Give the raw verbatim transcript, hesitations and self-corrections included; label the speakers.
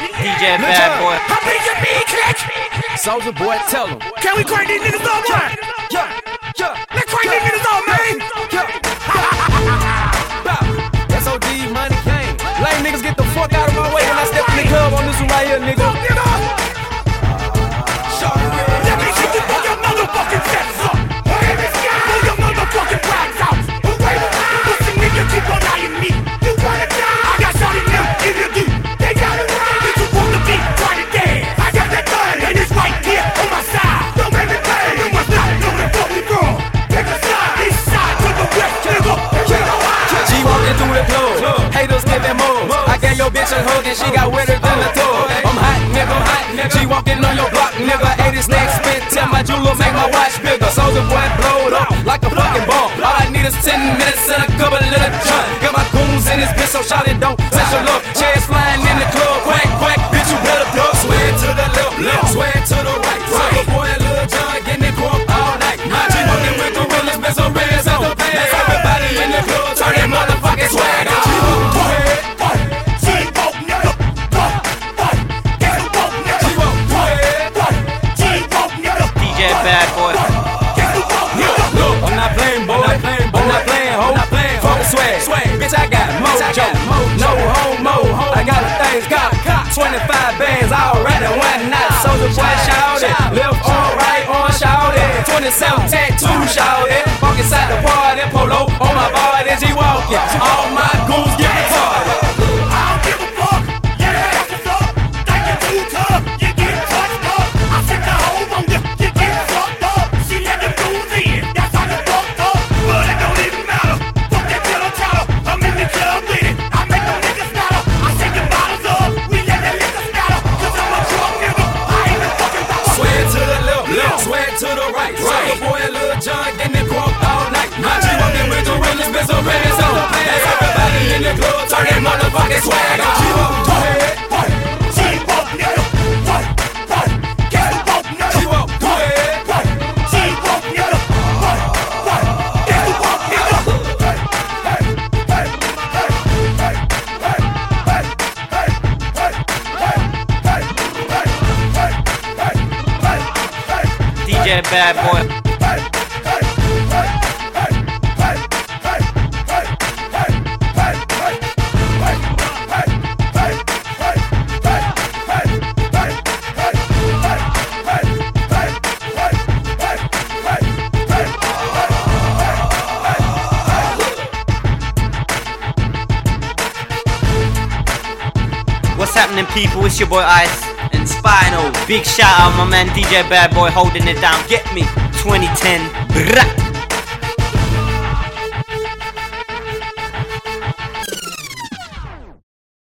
Speaker 1: D J Bad Boy.
Speaker 2: How big your big click?
Speaker 3: Soulja Boy, tell him.
Speaker 2: Can we crank these niggas up, man?
Speaker 3: Yeah, yeah.
Speaker 2: Let's crank these niggas up, man.
Speaker 3: S O D, money came. Lame niggas get the fuck out of my way when I step in the club on this one right here, nigga.
Speaker 2: Let me see you put your motherfucking chest up. Pull your motherfucking rags out. Pussy nigga keep on eyeing me. You wanna die? I got shot in them in the deep. They got it right. If you want to be, try to dance. I got that gun and it's right here on my side. Don't make me pay. You must not know the fuck we wrong. Pick a side. East side to the west, nigga. You know why?
Speaker 3: G walking through the club. Haters giving moves. I gave your bitch a hug and she got wetter than the tour. I'm hot, nigga, hot, nigga. G walking on your block, nigga. eighty snacks spent. Tell my jeweler make my watch bigger. Soulja Boy blowed up like a fucking bomb. All I need is ten minutes and a couple of little junk. Got my goons in this bitch, so shout it, don't touch your look. Chairs flying in the club, quack, quack, bitch, you better duck. Swear to the left, left, swear to the right. Soulja Boy and Lil Jon getting it crunk all night. My G walking with the realest, best of reds on. Now everybody in the club turn that motherfucking swag on.
Speaker 1: D J Bad Boy.
Speaker 3: I'm not playing, boy. I'm not playing, boy. I'm not playing, ho. I'm not playing, ho. Swag, swag. Bitch, I got mojo. No homo. I got the things got twenty-five bands already one night. Soulja Boy shouted, left on, right on, shouted. twenty-seven tattoo shouted. Walk inside the party, polo on my body, G walking. All my goons get retarded.
Speaker 2: I don't give a fuck. Yeah, that's what's up. Think you're too tough. You get touched up. I set the hole on you. You get fucked up. She let them goons in. That's how you fucked up. But it don't even matter. Fuck that killer chatter. I'm in the club with it. I make them niggas scatter. I shake them bottles up. We let that liquor scatter. Cause I'm a drunk nigga. I ain't no fucking rapper.
Speaker 3: Swag to the left, left, swag to the right. Soulja Boy and Lil Jon getting it crunk all night. My G walking with the realest, best of reds on. Now everybody in the club turn that motherfucking swag on.
Speaker 1: D J Bad Boy. What's happening, people? It's your boy Ice and Spinal. Big shout out, my man D J Bad Boy holding it down. Get me twenty ten. Brah.